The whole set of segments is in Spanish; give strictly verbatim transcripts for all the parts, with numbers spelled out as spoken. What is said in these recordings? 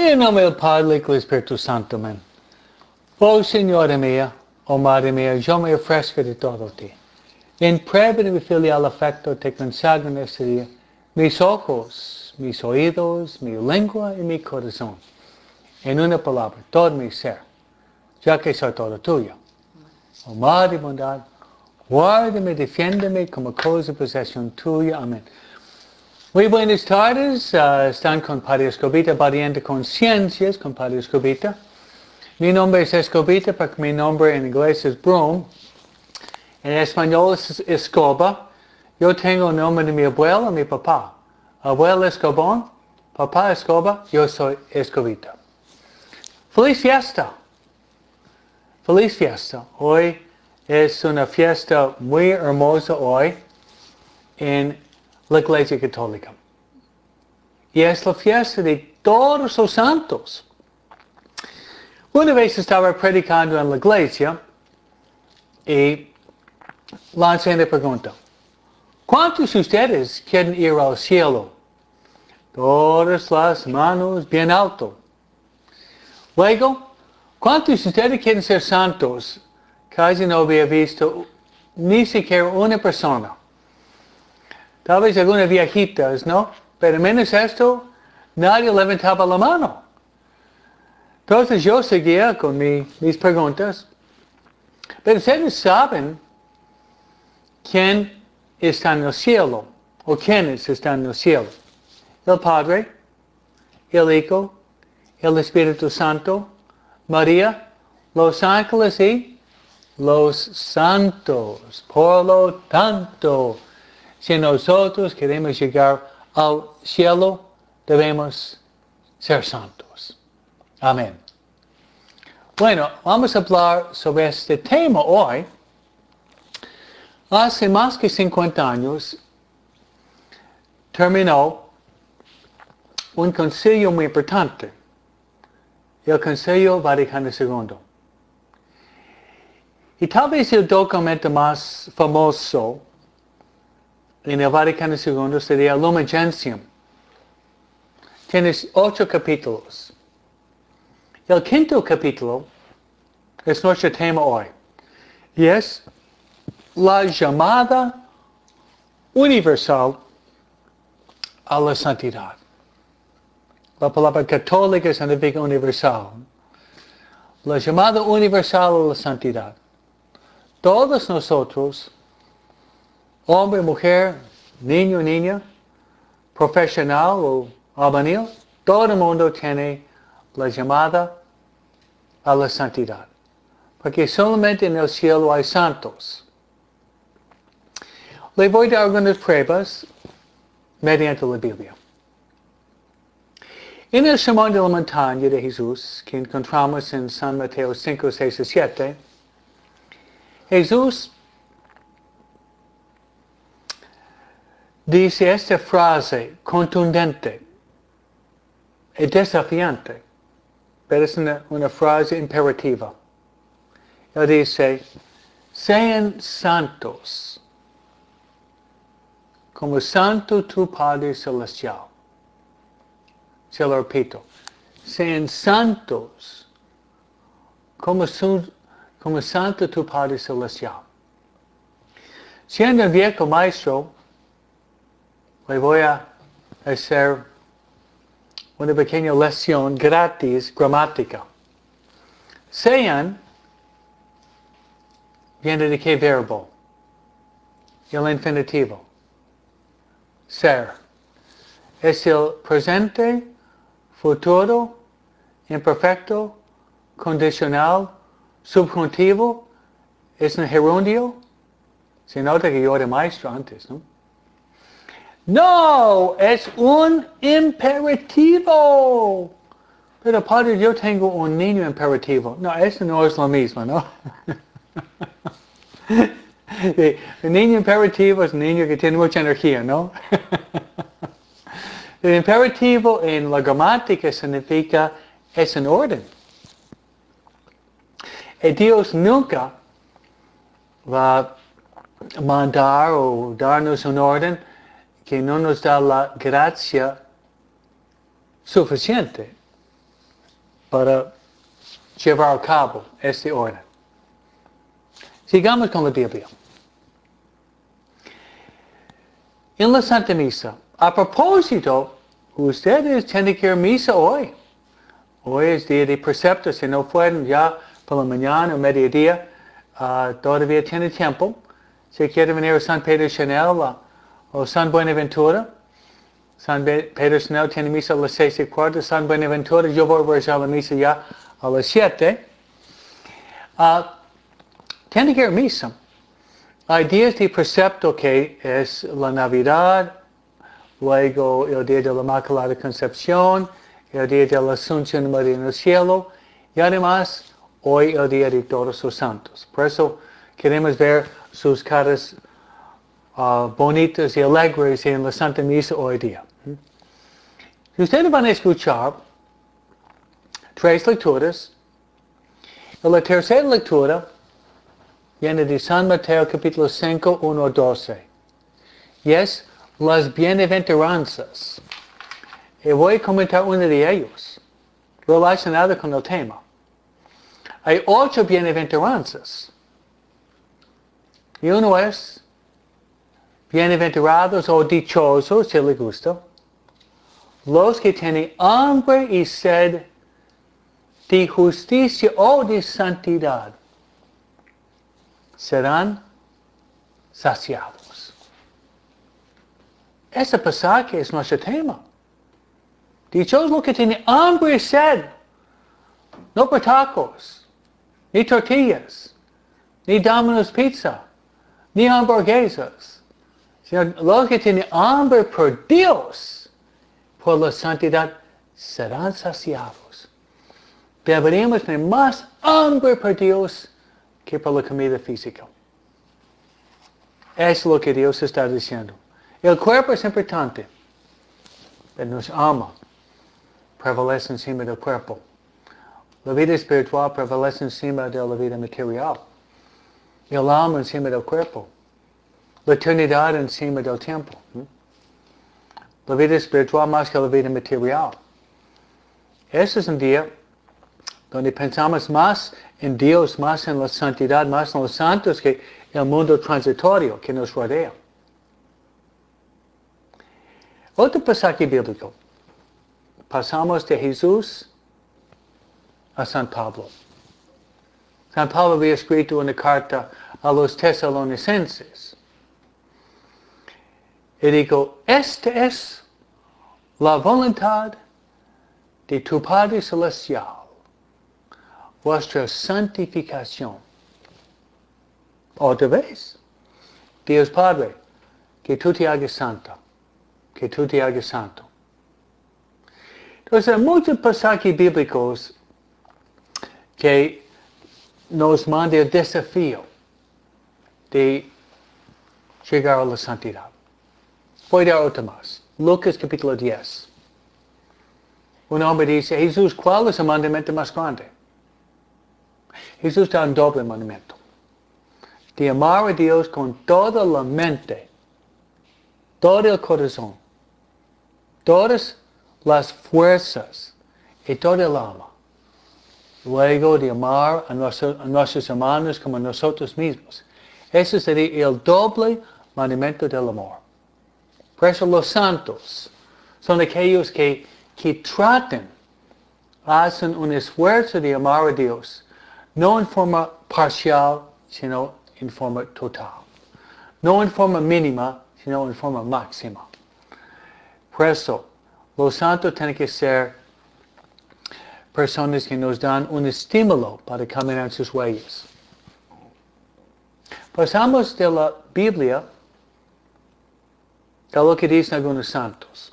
En nombre del Padre y del Espíritu Santo, amén. Oh Señora mía, oh Madre mía, yo me ofrezco de todo ti. En prueba de mi filial afecto te consagro en este día mis ojos, mis oídos, mi lengua y mi corazón. En una palabra, todo mi ser, ya que soy todo tuyo. Oh Madre bondad, guárdame, defiéndeme como cosa de posesión tuya. Amén. Muy buenas tardes, uh, están con Padre Escobita, variando conciencias con Padre Escobita. Mi nombre es Escobita porque mi nombre en inglés es Broom. En español es Escoba. Yo tengo el nombre de mi abuelo y mi papá. Abuelo Escobón, papá Escoba, yo soy Escobita. ¡Feliz fiesta! ¡Feliz fiesta! Hoy es una fiesta muy hermosa hoy en la Iglesia Católica. Y es la fiesta de todos los santos. Una vez estaba predicando en la iglesia y lancé la pregunta: ¿cuántos de ustedes quieren ir al cielo? Todas las manos bien alto. Luego, ¿cuántos de ustedes quieren ser santos? Casi no había visto ni siquiera una persona. Tal vez algunas viejitas, ¿no? Pero menos esto, nadie levantaba la mano. Entonces yo seguía con mi, mis preguntas. Pero ustedes saben quién está en el cielo, o quiénes están en el cielo. El Padre, el Hijo, el Espíritu Santo, María, los ángeles y los santos. Por lo tanto, si nosotros queremos llegar al cielo, debemos ser santos. Amén. Bueno, vamos a hablar sobre este tema hoy. Hace más que cincuenta años terminó un concilio muy importante, el Concilio Vaticano segundo. Y tal vez el documento más famoso en el Vaticano segundo sería el Lumen Gentium. Tiene ocho capítulos. El quinto capítulo es nuestro tema hoy. Y es la llamada universal a la santidad. La palabra católica significa universal. La llamada universal a la santidad. Todos nosotros, hombre, mujer, niño, niña, profesional o albañil, todo el mundo tiene la llamada a la santidad. Porque solamente en el cielo hay santos. Le voy a dar algunas pruebas mediante la Biblia. En el Sermón de la Montaña de Jesús, que encontramos en San Mateo cinco, seis y siete, Jesús dice esta frase contundente y desafiante, pero es una, una frase imperativa. Él dice: sean santos, como santo tu Padre Celestial. Se lo repito: sean santos, como, su, como santo tu Padre Celestial. Siendo un viejo maestro, le voy a hacer una pequeña lección gratis gramática. Sean viene de qué verbo? El infinitivo. Ser. Es el presente, futuro, imperfecto, condicional, subjuntivo. Es un gerundio. Se nota que yo era maestro antes, ¿no? No, es un imperativo. Pero padre, yo tengo un niño imperativo. No, eso no es lo mismo, ¿no? El niño imperativo es un niño que tiene mucha energía, ¿no? El imperativo en la gramática significa es en orden. Y Dios nunca va a mandar o darnos un orden que no nos da la gracia suficiente. para llevar a cabo este orden. Sigamos con la Biblia. En la Santa Misa, a propósito, ustedes tienen que ir a misa hoy. Hoy es día de precepto, si no fueron ya por la mañana o mediodía, uh, todavía tienen tiempo. Si quieren venir a San Pedro Chanel uh, o San Buenaventura, San Pedro Chanel tiene misa a las seis y cuarto, San Buenaventura, yo voy a rezar la misa ya a las siete. Uh, tienen que ir a misa. Hay días de precepto que es la Navidad, luego el día de la Inmaculada Concepción, el día de la Asunción de María en el cielo, y además hoy el día de Todos los Santos. Por eso queremos ver sus caras uh, bonitas y alegres en la Santa Misa hoy día. Si ustedes van a escuchar tres lecturas, en la tercera lectura viene de San Mateo capítulo cinco, uno a doce. Y es las bienaventuranzas. Y voy a comentar uno de ellos, relacionado con el tema. Hay ocho bienaventuranzas. Y uno es, bienaventurados o dichosos, si le gusta, los que tienen hambre y sed de justicia o de santidad, serán saciados. Ese pasaje es nuestro tema. Dichosos los que tienen hambre y sed, no por tacos, ni tortillas, ni Domino's Pizza, ni hamburguesas, sino los que tienen hambre por Dios, por la santidad, serán saciados. Deberíamos tener más hambre por Dios que por la comida física. Es lo que Dios está diciendo. El cuerpo es importante, pero nuestra alma prevalece encima del cuerpo. La vida espiritual prevalece encima de la vida material. El alma encima del cuerpo. La eternidad encima del tiempo. La vida espiritual más que la vida material. Este es un día donde pensamos más en Dios, más en la santidad, más en los santos que el mundo transitorio que nos rodea. Otro pasaje bíblico. Pasamos de Jesús a San Pablo. San Pablo había escrito una carta a los tesalonicenses. Y dijo, esta es la voluntad de tu Padre Celestial, vuestra santificación. Otra vez, Dios Padre, que tú te hagas santo, que tú te hagas santo. Entonces, hay muchos pasajes bíblicos que nos mandan el desafío de llegar a la santidad. Voy a dar otro más. Lucas capítulo diez. Un hombre dice, Jesús, ¿cuál es el mandamiento más grande? Jesús da un doble mandamiento. De amar a Dios con toda la mente, todo el corazón, todas las fuerzas y todo el alma. Luego de amar a, nuestro, a nuestros hermanos como a nosotros mismos. Ese sería el doble mandamiento del amor. Por eso los santos son aquellos que, que tratan, hacen un esfuerzo de amar a Dios, no en forma parcial, sino en forma total. No en forma mínima, sino en forma máxima. Por eso, los santos tienen que ser personas que nos dan un estímulo para caminar sus huellas. Pasamos de la Biblia a lo que dicen algunos santos.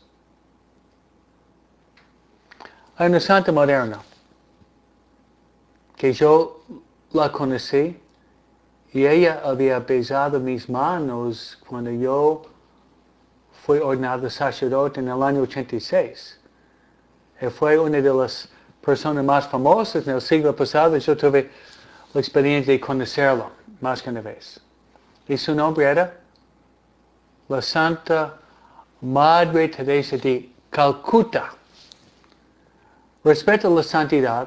Hay una santa moderna que yo la conocí y ella había besado mis manos cuando yo fui ordenado sacerdote en el año ochenta y seis. Y fue una de las personas más famosas en el siglo pasado. Yo tuve la experiencia de conocerla más que una vez. Y su nombre era la Santa Madre Teresa de Calcuta. respecto a la santidad,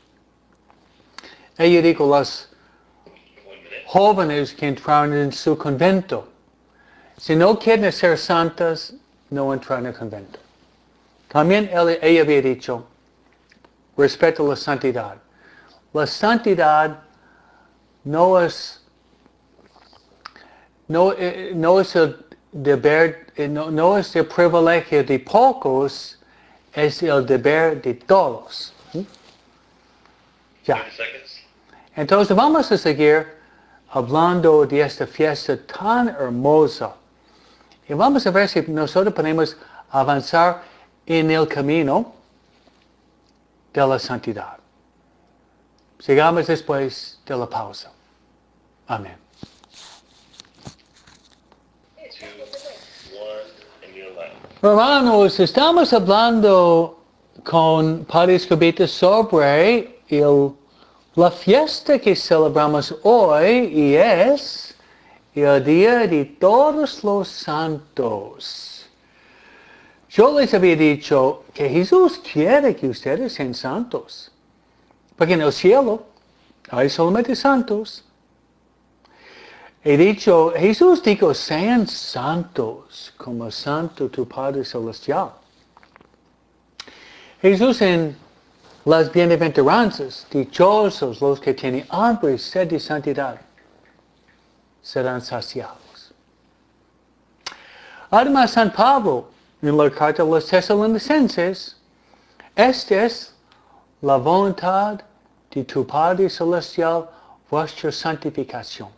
ella dijo las jóvenes que entraron en su convento, si no quieren ser santas, no entran en el convento. También ella, ella había dicho, respecto a la santidad, la santidad no es, no, eh, no es el deber, eh, no, no es el privilegio de pocos, es el deber de todos. ¿Mm? Ya. Entonces vamos a seguir hablando de esta fiesta tan hermosa. Y vamos a ver si nosotros podemos avanzar en el camino de la santidad. Sigamos después de la pausa. Amén. Hermanos, estamos hablando con Padre Escobita sobre el, la fiesta que celebramos hoy y es el Día de Todos los Santos. Yo les había dicho que Jesús quiere que ustedes sean santos. Porque en el cielo hay solamente santos. He dicho, Jesús dijo, sean santos como santo tu Padre Celestial. Jesús en las bienaventuranzas, dichosos los que tienen hambre y sed de santidad, serán saciados. Además, San Pablo, en la carta a los Tesalonicenses, esta es la voluntad de tu Padre Celestial, vuestra santificación.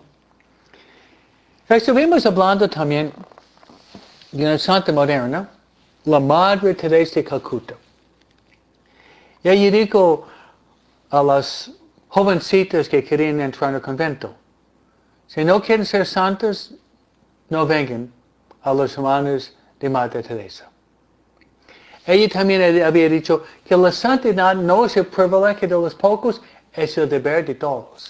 Estuvimos hablando también de una santa moderna, la Madre Teresa de Calcuta. Y ella dijo a las jovencitas que querían entrar en el convento, si no quieren ser santas, no vengan a los hermanos de Madre Teresa. Ella también había dicho que la santidad no es el privilegio de los pocos, es el deber de todos.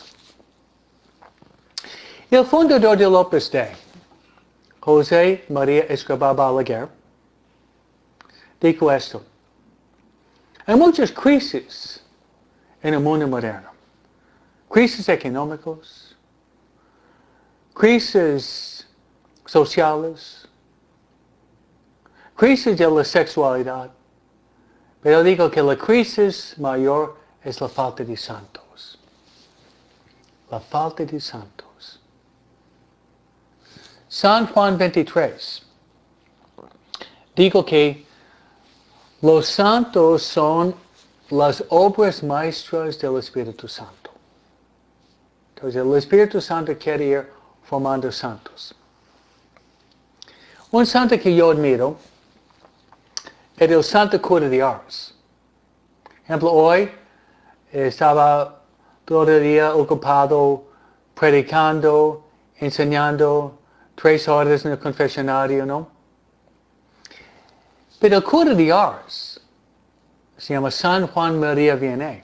El fundador del Opus Dei, José María Escobar Balaguer, dijo esto. Hay muchas crisis en el mundo moderno. Crisis económicas, crisis sociales, crisis de la sexualidad. Pero digo que la crisis mayor es la falta de santos. La falta de santos. San Juan veintitrés dijo que los santos son las obras maestras del Espíritu Santo. Entonces el Espíritu Santo quiere ir formando santos. Un santo que yo admiro es el Santo Cura de Ars. Por ejemplo, hoy estaba todo el día ocupado predicando, enseñando, tres horas en el confesionario, ¿no? Pero el cura de Ars se llama San Juan María Vianney.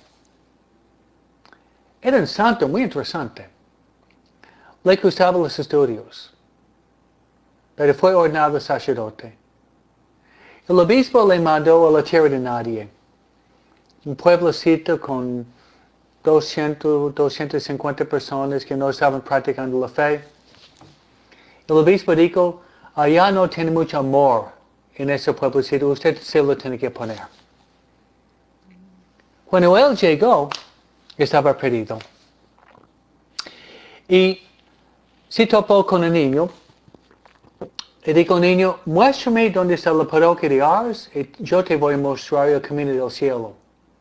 Era un santo muy interesante. Le gustaban los estudios, pero fue ordenado sacerdote. El obispo le mandó a la tierra de nadie, un pueblecito con doscientas, doscientas cincuenta personas que no estaban practicando la fe. El obispo dijo, allá no tiene mucho amor en ese pueblecito, usted se lo tiene que poner. Cuando él llegó, estaba perdido. Y se topó con un niño. Le dijo, niño, muéstrame dónde está la parroquia de Ars y yo te voy a mostrar el camino del cielo.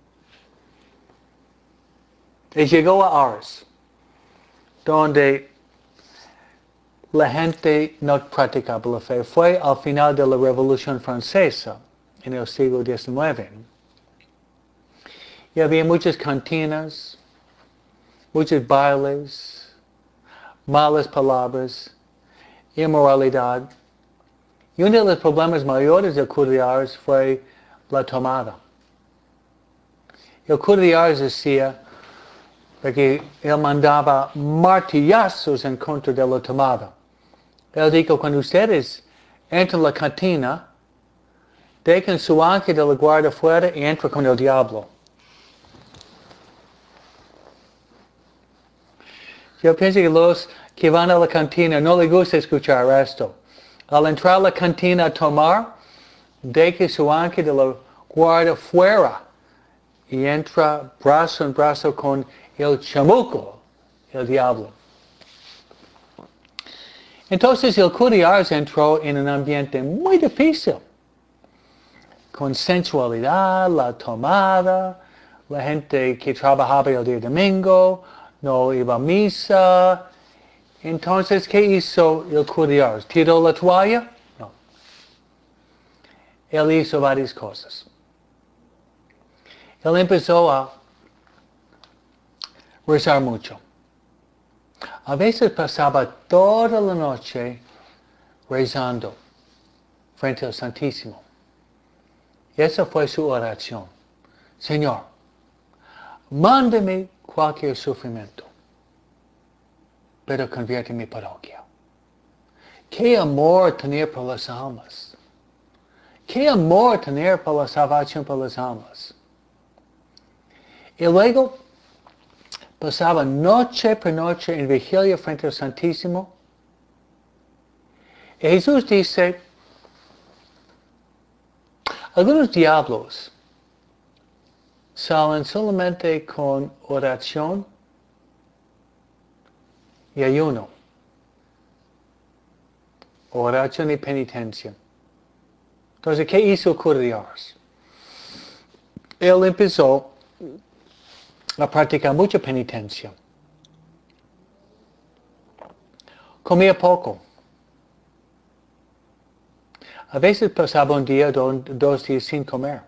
Y llegó a Ars, donde la gente no practicaba la fe. Fue al final de la Revolución Francesa, en el siglo diecinueve. Y había muchas cantinas, muchos bailes, malas palabras, inmoralidad. Y uno de los problemas mayores del cura de Ars fue la tomada. El cura de Ars decía que él mandaba martillazos en contra de la tomada. Él dijo, cuando ustedes entran a la cantina, dejan su ángel de la guardia fuera y entra con el diablo. Yo pienso que los que van a la cantina no les gusta escuchar esto. Al entrar a la cantina a tomar, deja su ángel de la guardia fuera y entra brazo en brazo con el chamuco, el diablo. Entonces el Cudillars entró en un ambiente muy difícil, con sensualidad, la tomada, la gente que trabajaba el día domingo, no iba a misa. Entonces, ¿qué hizo el Cudillars? ¿Tiró la toalla? No. Él hizo varias cosas. Él empezó a rezar mucho. A veces pasaba toda la noche rezando frente al Santísimo. Y esa fue su oración. Señor, mándeme cualquier sufrimiento, pero convierte mi parroquia. Qué amor tener por las almas. Qué amor tener por la salvación por las almas. Y luego pasaba noche por noche en vigilia frente al Santísimo. Y Jesús dice, algunos diablos salen solamente con oración y ayuno. Oración y penitencia. Entonces, ¿qué hizo Cudillars? Él empezó a practicar mucha penitencia. Comía poco. A veces pasaba un día, do, dos días sin comer.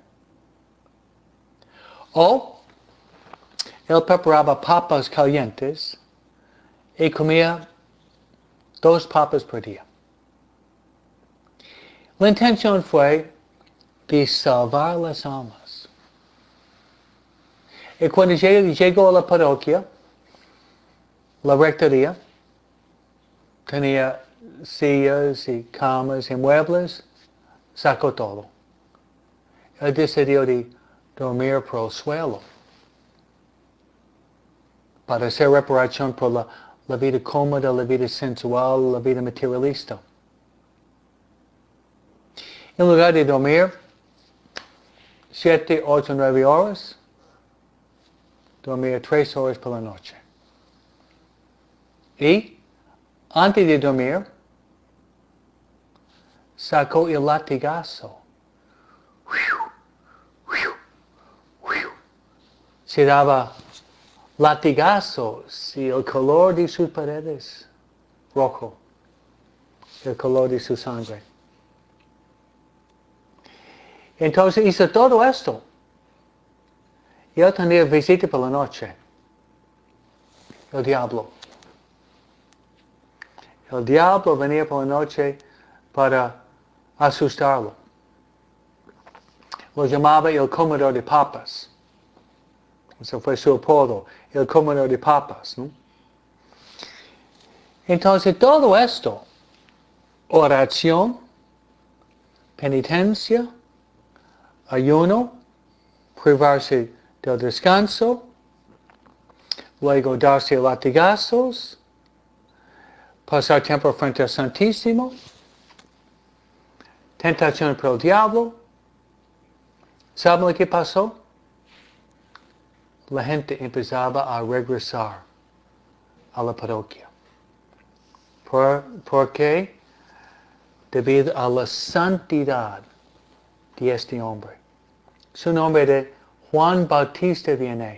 O él preparaba papas calientes y comía dos papas por día. La intención fue de salvar las almas. Y cuando llegó a la parroquia, la rectoría tenía sillas y camas y muebles, sacó todo. Él decidió de dormir por el suelo para hacer reparación por la, la vida cómoda, la vida sensual, la vida materialista. En lugar de dormir siete, ocho, nueve horas, dormía tres horas por la noche. Y antes de dormir, sacó el latigazo. Se daba latigazos y el color de sus paredes rojo, el color de su sangre. Entonces hizo todo esto. Y él tenía visita por la noche. El diablo. El diablo venía por la noche para asustarlo. Lo llamaba el comedor de papas. Ese fue su apodo, el comedor de papas, ¿no? Entonces todo esto, oración, penitencia, ayuno, privarse del descanso, luego darse latigazos, pasar tiempo frente al Santísimo, tentación por el diablo. ¿Saben lo que pasó? La gente empezaba a regresar a la parroquia. ¿Por, ¿Por qué? Debido a la santidad de este hombre. Su nombre era Juan Bautista Vianney.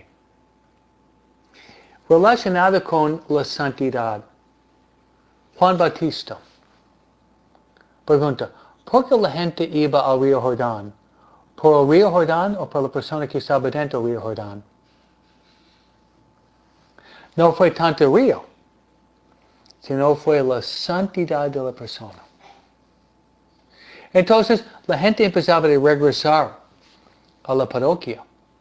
Relacionado con la santidad. Juan Bautista. Pregunta, ¿por qué la gente iba al río Jordán? ¿Por el río Jordán o por la persona que estaba dentro del río Jordán? No fue tanto el río, sino fue la santidad de la persona. Entonces, la gente empezaba a regresar a la parroquia.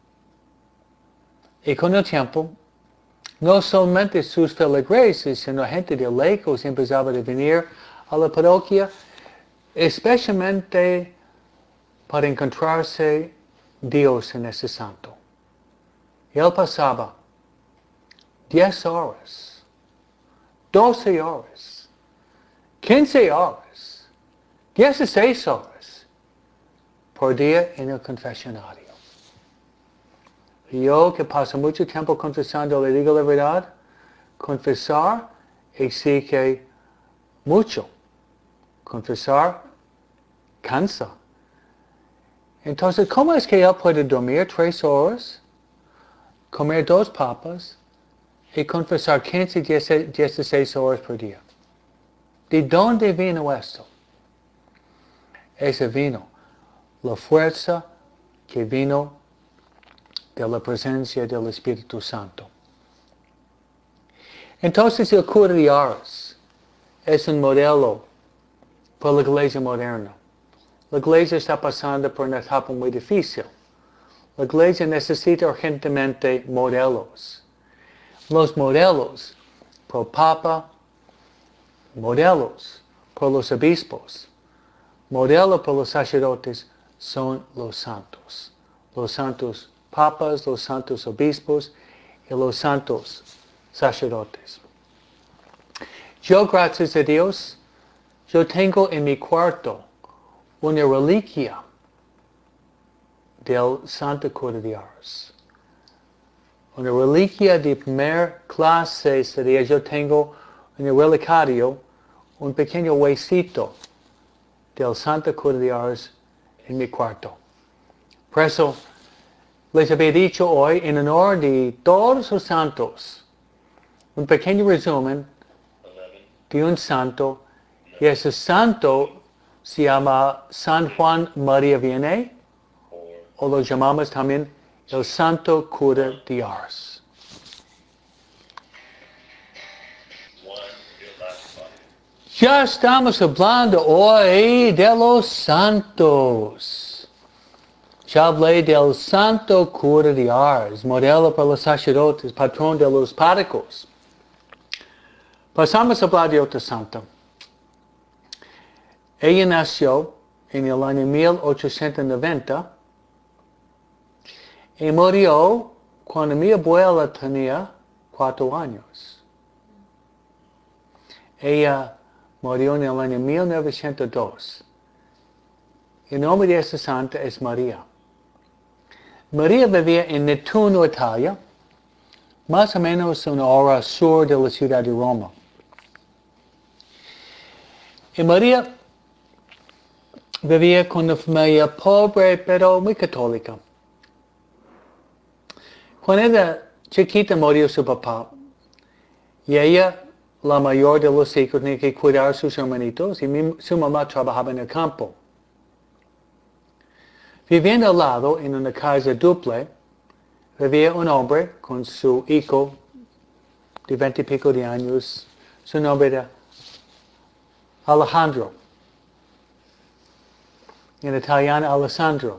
Y con el tiempo, no solamente sus feligreses, sino gente de lejos empezaba a venir a la parroquia, especialmente para encontrarse Dios en ese santo. Y él pasaba diez horas, doce horas, quince horas, dieciséis horas por día en el confesionario. Y yo, que paso mucho tiempo confesando, le digo la verdad, confesar exige mucho. Confesar cansa. Entonces, ¿cómo es que él puede dormir tres horas, comer dos papas y confesar quince, dieciséis horas por día? ¿De dónde vino esto? Ese vino, la fuerza que vino de la presencia del Espíritu Santo. Entonces el cura de Ars es un modelo para la iglesia moderna. La iglesia está pasando por una etapa muy difícil. La iglesia necesita urgentemente modelos. Los modelos por el Papa, modelos por los obispos, modelos por los sacerdotes son los santos. Los santos papas, los santos obispos y los santos sacerdotes. Yo, gracias a Dios, yo tengo en mi cuarto una reliquia del Santo Cura de Ars. Una reliquia de primera clase sería, yo tengo en el relicario un pequeño huesito del Santo Cura de Ars en mi cuarto. Por eso les había dicho hoy, en honor de todos los santos, un pequeño resumen de un santo, y ese santo se llama San Juan María Vianney, o lo llamamos también el Santo Cura de Ars. Ya estamos hablando hoy de los santos. Ya hablé del Santo Cura de Ars, modelo para los sacerdotes, patrón de los párrocos. Pasamos a hablar de otra santa. Ella nació en el año mil ochocientos noventa y murió cuando mi abuela tenía cuatro años. Ella murió en el año mil novecientos dos. El nombre de esta santa es María. María vivía en Nettuno, Italia, más o menos una hora al sur de la ciudad de Roma. Y María vivía con una familia pobre, pero muy católica. Cuando era chiquita murió su papá. Y ella, la mayor de los hijos, tenía que cuidar a sus hermanitos y mi, su mamá trabajaba en el campo. Viviendo al lado, en una casa duple, vivía un hombre con su hijo de veinte y pico de años. Su nombre era Alejandro. En italiano, Alessandro.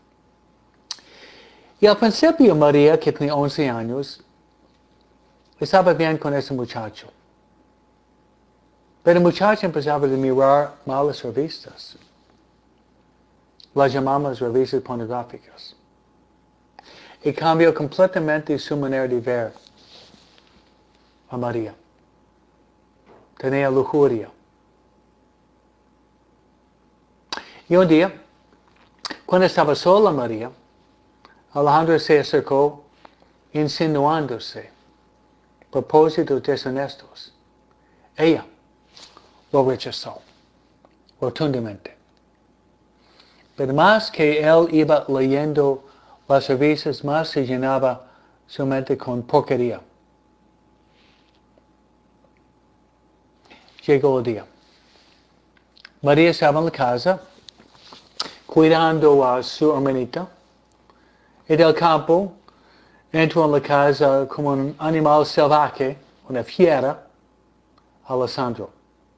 Y al principio María, que tenía once años, estaba bien con ese muchacho. Pero el muchacho empezaba a mirar malas revistas. Las llamamos revistas pornográficas. Y cambió completamente su manera de ver a María. Tenía lujuria. Y un día, cuando estaba sola María, Alejandro se acercó insinuándose propósitos deshonestos. Ella lo rechazó rotundamente. Pero más que él iba leyendo las revistas, más se llenaba su mente con porquería. Llegó el día. María estaba en la casa cuidando a su hermanita. Y del campo entró en la casa como un animal salvaje, una fiera, Alessandro.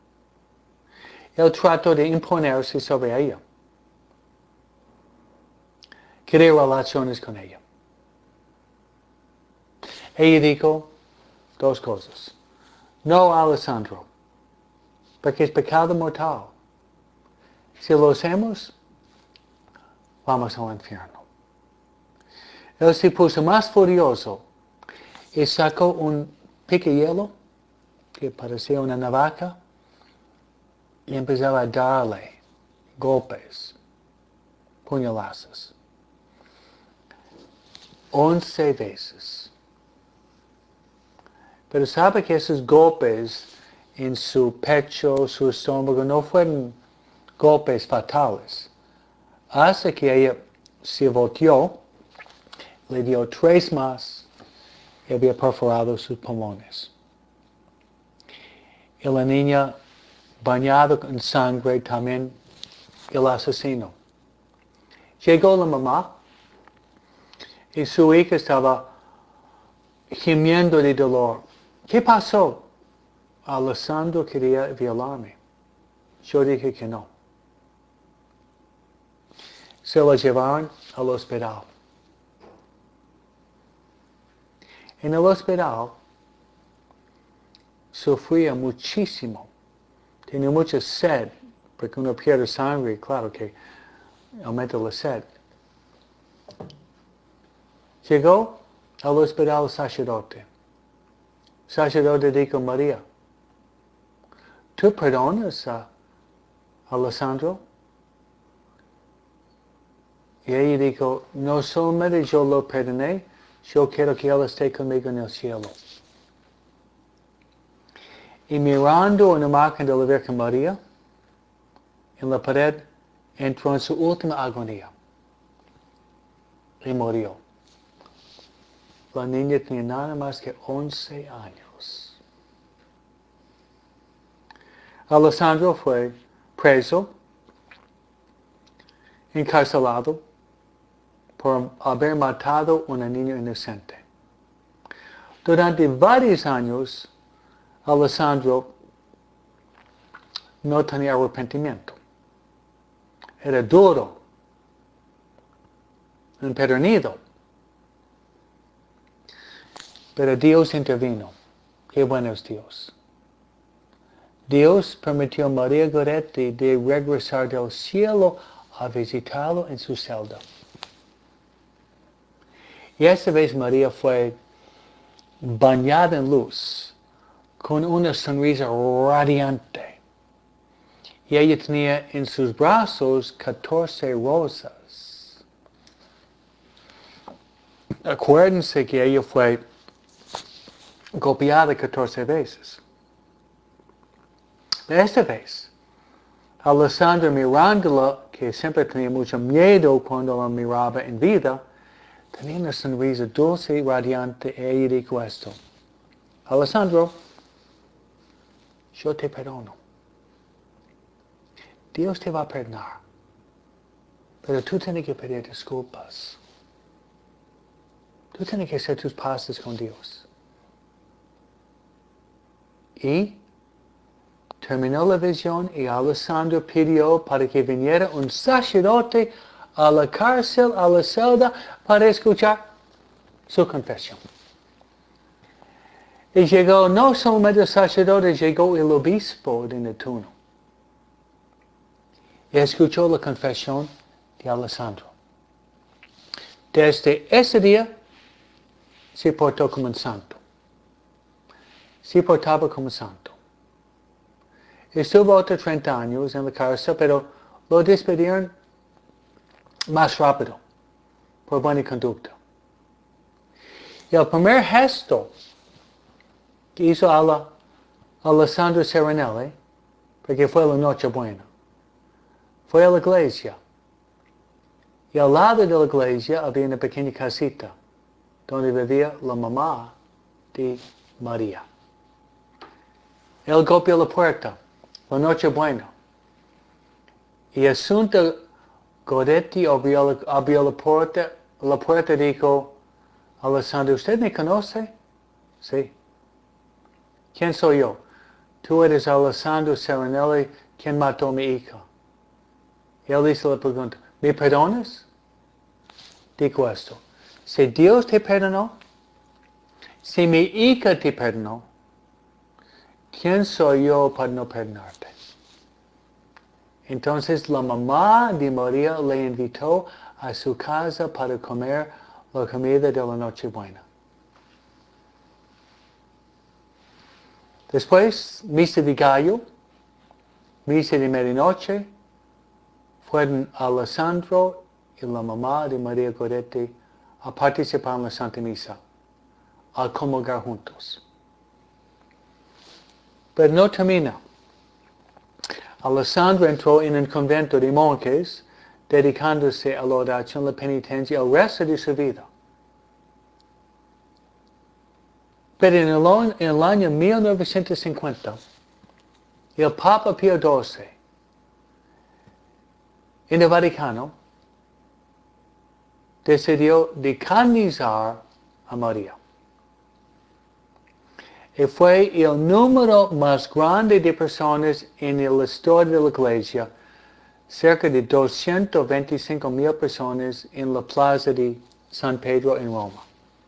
Él trató de imponerse sobre ella. Quería relaciones con ella. Ella dijo dos cosas. No, Alessandro, porque es pecado mortal. Si lo hacemos, vamos al infierno. Él se puso más furioso y sacó un picahielo que parecía una navaja y empezaba a darle golpes, puñalazos. Once veces. Pero sabe que esos golpes en su pecho, su estómago, no fueron golpes fatales. Hasta que ella se volteó, le dio tres más y había perforado sus pulmones. Y la niña, bañada en sangre, también el asesino. Llegó la mamá y su hija estaba gimiendo de dolor. ¿Qué pasó? Alessandro quería violarme. Yo dije que no. Se la llevaron al hospital. En el hospital sufría muchísimo. Tenía mucha sed, porque uno pierde sangre, claro que aumenta la sed. Llegó al hospital el sacerdote. El sacerdote dijo, María, ¿tú perdonas a Alessandro? Y ella dijo, no solamente yo lo perdoné, yo quiero que él esté conmigo en el cielo. Y mirando una imagen de la Virgen María, en la pared, entró en su última agonía. Y murió. La niña tenía nada más que once años. Alessandro fue preso, encarcelado, por haber matado a una niña inocente. Durante varios años, Alessandro no tenía arrepentimiento. Era duro, empedernido. Pero Dios intervino. Qué bueno es Dios. Dios permitió a María Goretti de regresar del cielo a visitarlo en su celda. Y esta vez María fue bañada en luz, con una sonrisa radiante. Y ella tenía en sus brazos catorce rosas. Acuérdense que ella fue golpeada catorce veces. Esta vez, Alessandro mirándola, que siempre tenía mucho miedo cuando la miraba en vida, tenía una sonrisa dulce y radiante, y ella dijo esto: Alessandro, yo te perdono. Dios te va a perdonar. Pero tú tienes que pedir disculpas. Tú tienes que hacer tus paces con Dios. Y terminó la visión y Alessandro pidió para que viniera un sacerdote a la cárcel, a la celda, para escuchar su confesión. Y llegó no solamente el sacerdote, llegó el obispo de Nettuno. Y escuchó la confesión de Alessandro. Desde ese día se portó como un santo. Se portaba como santo. Estuvo otros treinta años en la cárcel, pero lo despidieron más rápido, por buena conducta. Y el primer gesto que hizo a la, Alessandro Serenelli, porque fue la noche buena, fue a la iglesia. Y al lado de la iglesia había una pequeña casita, donde vivía la mamá de María. Él golpeó la puerta, la noche buena. Y Asunta Goretti abrió la, abrió la puerta, la puerta y dijo, Alessandro, ¿usted me conoce? Sí. ¿Quién soy yo? Tú eres Alessandro Serenelli, quien mató a mi hija. Y él hizo la pregunta, ¿me perdonas? Dijo esto, si Dios te perdonó, si mi hija te perdonó, ¿quién soy yo para no perdonarte? Entonces la mamá de María le invitó a su casa para comer la comida de la Nochebuena. Después, misa de gallo, misa de medianoche, fueron Alessandro y la mamá de María Goretti a participar en la Santa Misa, a comulgar juntos. Pero no termina. Alessandro entró en un convento de monjes, dedicándose a la oración, la penitencia, el resto de su vida. Pero en el, en el año mil novecientos cincuenta, el Papa Pío doce, en el Vaticano, decidió de canonizar a María. Y fue el número más grande de personas en la historia de la Iglesia, cerca de doscientas veinticinco mil personas en la plaza de San Pedro en Roma.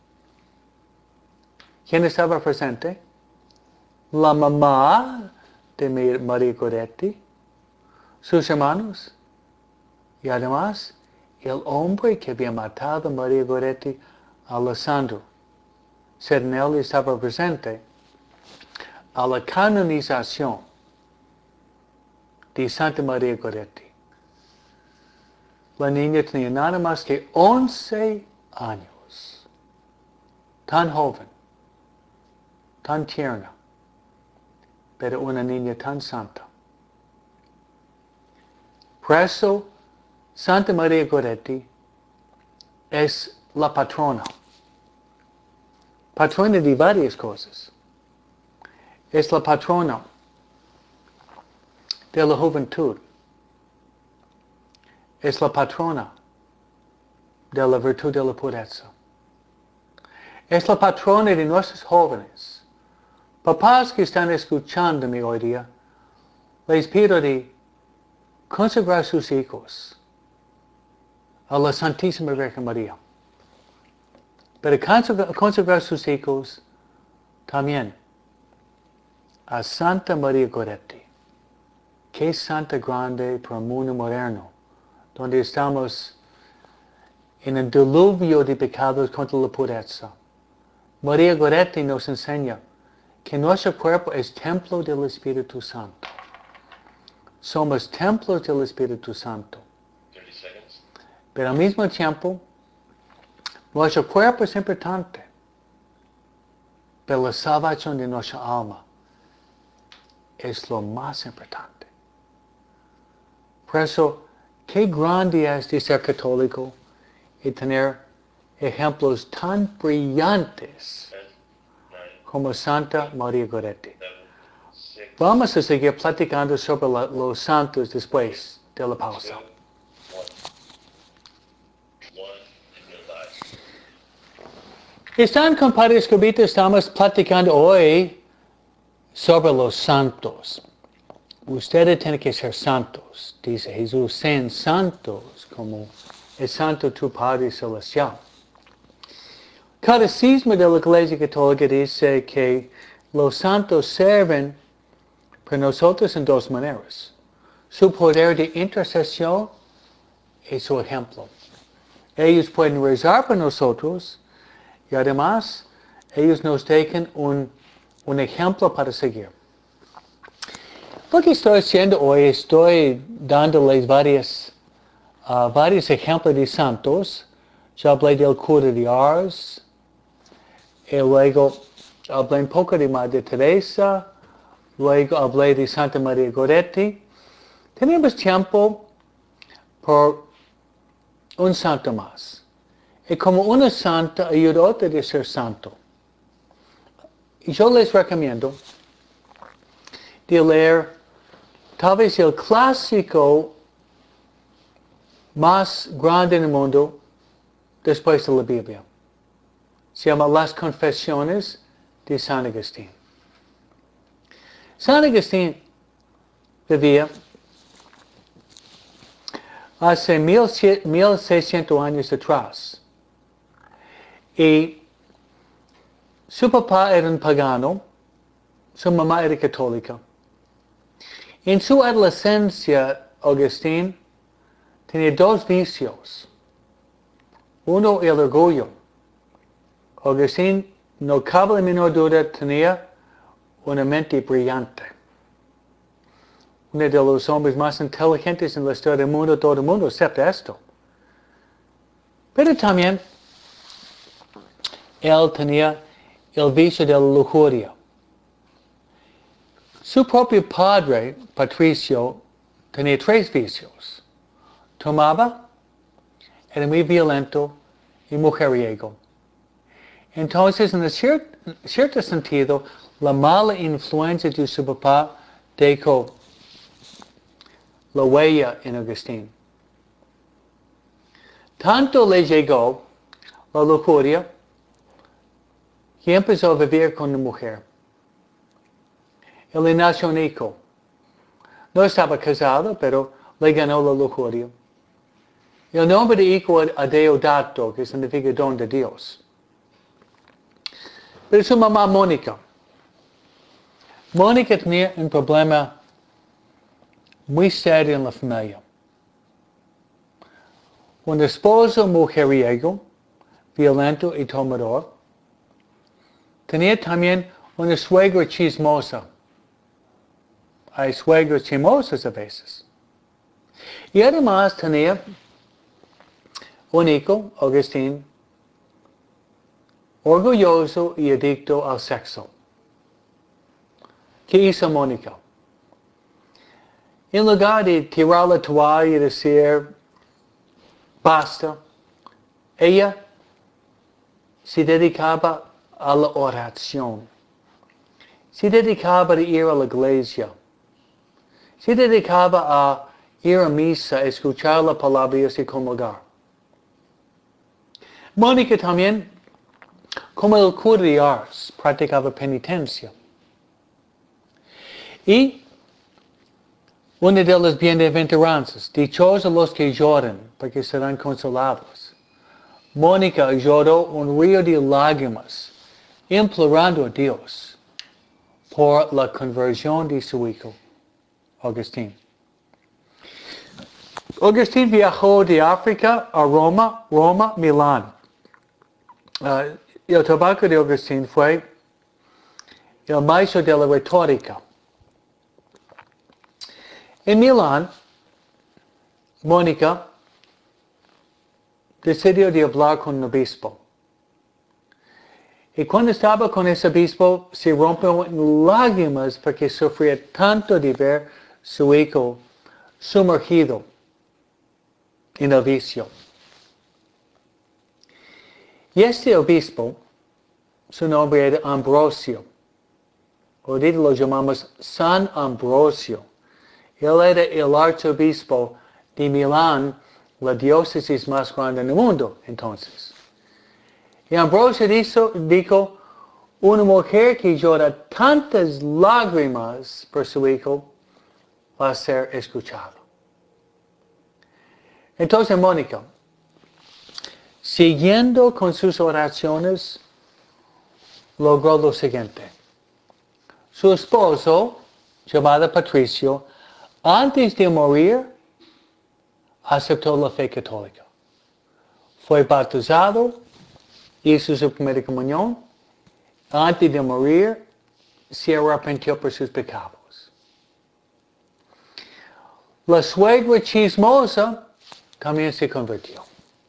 ¿Quién estaba presente? La mamá de María Goretti, sus hermanos, y además el hombre que había matado a María Goretti, Alessandro. Cernelli estaba presente a la canonización de Santa María Goretti. La niña tenía nada más que once años. Tan joven, tan tierna, pero una niña tan santa. Por eso, Santa María Goretti es la patrona. Patrona de varias cosas. Es la patrona de la juventud. Es la patrona de la virtud de la pureza. Es la patrona de nuestros jóvenes. Papás que están escuchándome hoy día, les pido de consagrar sus hijos a la Santísima Virgen María. Pero consagrar sus hijos también a Santa María Goretti. Qué santa grande para el mundo moderno, donde estamos en un diluvio de pecados contra la pureza. María Goretti nos enseña que nuestro cuerpo es templo del Espíritu Santo. Somos templos del Espíritu Santo. Pero al mismo tiempo, nuestro cuerpo es importante, pero la salvación de nuestra alma es lo más importante. Por eso, qué grande es de ser católico y tener ejemplos tan brillantes como Santa María Goretti. Vamos a seguir platicando sobre la, los santos después de la pausa. Están con Padre Escobito, estamos platicando hoy sobre los santos. Ustedes tienen que ser santos, dice Jesús, sean santos como es santo tu Padre Celestial. Catecismo de la Iglesia Católica dice que los santos sirven para nosotros en dos maneras. Su poder de intercesión y su ejemplo. Ellos pueden rezar por nosotros y además ellos nos dejan un, un ejemplo para seguir. Lo que estoy haciendo hoy, estoy dándoles varias, uh, varios ejemplos de santos. Ya hablé del cura de Ars, y luego hablé un poco de Madre Teresa, luego hablé de Santa María Goretti. Tenemos tiempo por un santo más. Y como una santa ayuda a otra de ser santo. Y yo les recomiendo de leer tal vez el clásico más grande en el mundo después de la Biblia. Se llama Las Confesiones de San Agustín. San Agustín vivía hace mil seiscientos años atrás. Y su papá era un pagano, su mamá era católica. En su adolescencia, Agustín tenía dos vicios. Uno, el orgullo. Agustín, no cabe la menor duda, tenía una mente brillante. Uno de los hombres más inteligentes en la historia del mundo, todo el mundo acepta esto. Pero también, él tenía el vicio de la lujuria. Su propio padre, Patricio, tenía tres vicios. Tomaba, era muy violento y mujeriego. Entonces, en cier- cierto sentido, la mala influencia de su papá dejó la huella en Agustín. Tanto le llegó la lujuria que empezó a vivir con una mujer. Él le nació un hijo. No estaba casado, pero le ganó la lujuria. El nombre de hijo era Deodato, que significa don de Dios. Pero su mamá, Mónica. Mónica tenía un problema muy serio en la familia. Un esposo mujeriego, violento y tomador. Tenía también una suegra chismosa. Hay suegros chismosos a veces. Y además tenía un hijo, Agustín, orgulloso y adicto al sexo. ¿Qué hizo Mónica? En lugar de tirar la toalla y decir, basta, ella se dedicaba a la oración. Se dedicaba a ir a la iglesia. Se dedicaba a ir a misa, a escuchar la palabra y así comulgar. Mónica también, como el cura de Ars, practicaba penitencia. Y una de las bienaventuranzas, dichosos los que lloran, porque serán consolados. Mónica lloró un río de lágrimas, implorando a Dios por la conversión de su hijo, Agustín. Agustín viajó de África a Roma, Roma, Milán. Uh, el trabajo de Agustín fue el maestro de la retórica. En Milán, Mónica decidió de hablar con un obispo. Y cuando estaba con ese obispo, se rompió en lágrimas porque sufría tanto de ver su hijo sumergido en el vicio. Y este obispo, su nombre era Ambrosio. Ahorita lo llamamos San Ambrosio. Él era el arzobispo de Milán, la diócesis más grande en el mundo, entonces. Y Ambrosio dijo, dijo, una mujer que llora tantas lágrimas por su hijo va a ser escuchada. Entonces Mónica, siguiendo con sus oraciones, logró lo siguiente. Su esposo, llamado Patricio, antes de morir, aceptó la fe católica. Fue bautizado, hizo su primera comunión. Antes de morir, se arrepintió por sus pecados. La suegra chismosa también se convirtió.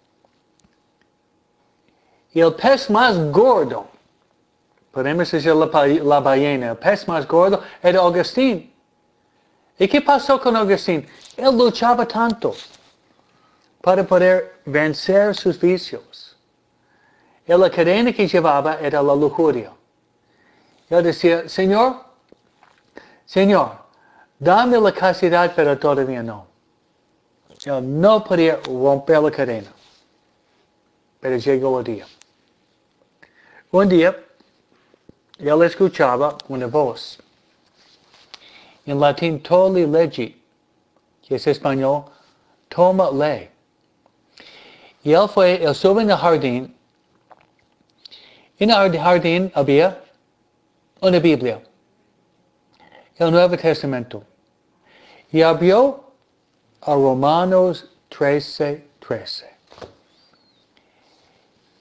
Y el pez más gordo, podemos decir la, la ballena, el pez más gordo era Agustín. ¿Y qué pasó con Agustín? Él luchaba tanto para poder vencer sus vicios. Y la cadena que llevaba era la lujuria. Él decía, Señor, Señor, dame la castidad, pero todavía no. Él no podía romper la cadena. Pero llegó el día. Un día, él escuchaba una voz. En latín, toli legi, que es español, toma ley. Y él fue, él estuvo en el jardín. En el jardín había una Biblia, el Nuevo Testamento. Y abrió a Romanos trece, trece.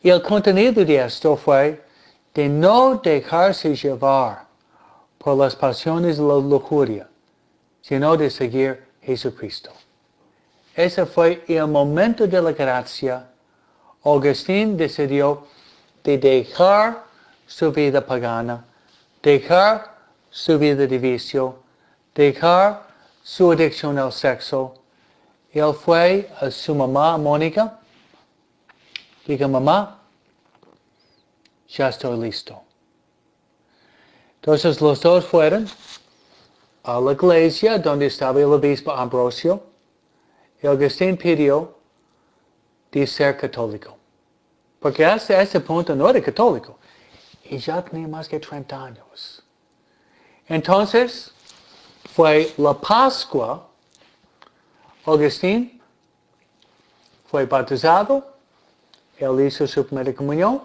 Y el contenido de esto fue de no dejarse llevar por las pasiones de la lujuria, sino de seguir Jesucristo. Ese fue el momento de la gracia. Agustín decidió de dejar su vida pagana, dejar su vida de vicio, dejar su adicción al sexo. Él fue a su mamá, Mónica. Diga, mamá, ya estoy listo. Entonces los dos fueron a la iglesia donde estaba el obispo Ambrosio. Y Agustín pidió de ser católico. Porque hasta ese punto no era católico. Y ya tenía más que treinta años. Entonces, fue la Pascua. Agustín fue bautizado. Él hizo su primera comunión.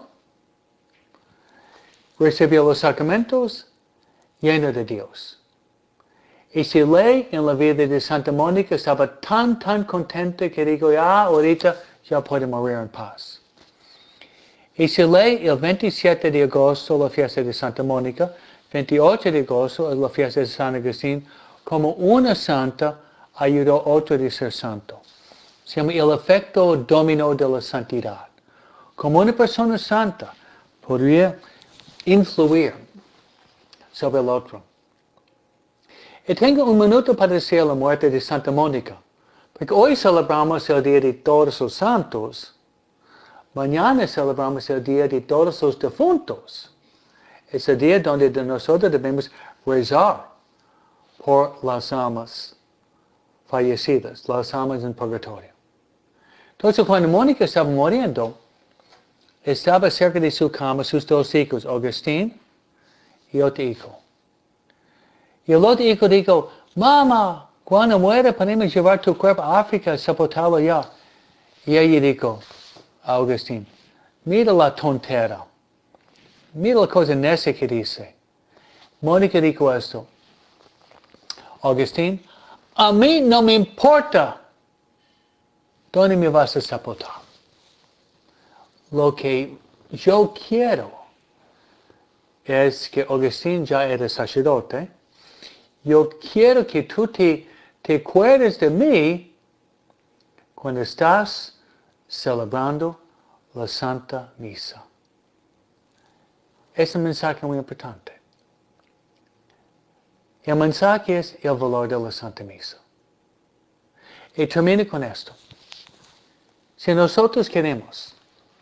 Recibió los sacramentos. Lleno de Dios. Y si lee en la vida de Santa Mónica, estaba tan, tan contenta que dijo, ah, ahorita ya puedo morir en paz. Y si lee el veintisiete de agosto, la fiesta de Santa Mónica, veintiocho de agosto, la fiesta de San Agustín, como una santa ayudó a otro a ser santo. Se llama el efecto dominó de la santidad. Como una persona santa podría influir sobre el otro. Y tengo un minuto para decir la muerte de Santa Mónica. Porque hoy celebramos el Día de Todos los Santos. Mañana celebramos el Día de Todos los Difuntos. Es el día donde nosotros debemos rezar por las almas fallecidas, las almas en purgatorio. Entonces cuando Mónica estaba muriendo, estaba cerca de su cama sus dos hijos, Agustín y otro hijo. Y el otro hijo dijo, mamá, cuando muera podemos llevar tu cuerpo a África y sepultarlo allá. Y ella dijo a Agustín, mira la tontera, mira la cosa necia que dice. Mónica dijo esto, Agustín, a mí no me importa dónde me vas a sepultar. Lo que yo quiero es que Agustín ya era sacerdote. Yo quiero que tú te, te acuerdes de mí cuando estás celebrando la Santa Misa. Es un mensaje muy importante. El mensaje es el valor de la Santa Misa. Y termino con esto. Si nosotros queremos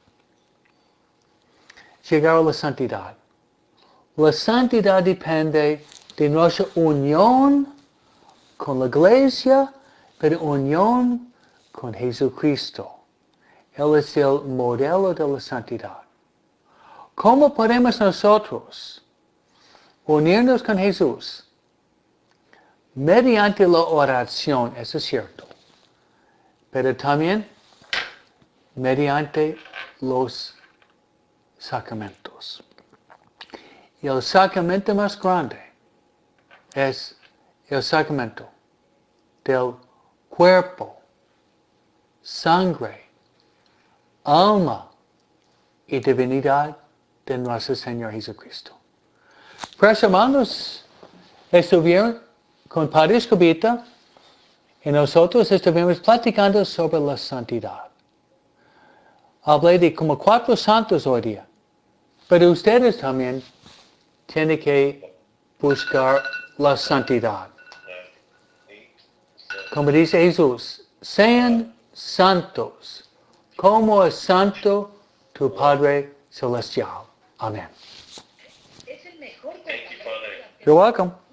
llegar a la santidad, la santidad depende de nuestra unión con la iglesia, pero unión con Jesucristo. Él es el modelo de la santidad. ¿Cómo podemos nosotros unirnos con Jesús? Mediante la oración, eso es cierto. Pero también mediante los sacramentos. Y el sacramento más grande es el sacramento del cuerpo, sangre, alma y divinidad de nuestro Señor Jesucristo. Pues hermanos, estuvieron con Padre Escobita y nosotros estuvimos platicando sobre la santidad. Hablé de como cuatro santos hoy día, pero ustedes también tienen que buscar la santidad. Como dice Jesús, sean santos, como es santo tu Padre Celestial. Amén. You're welcome.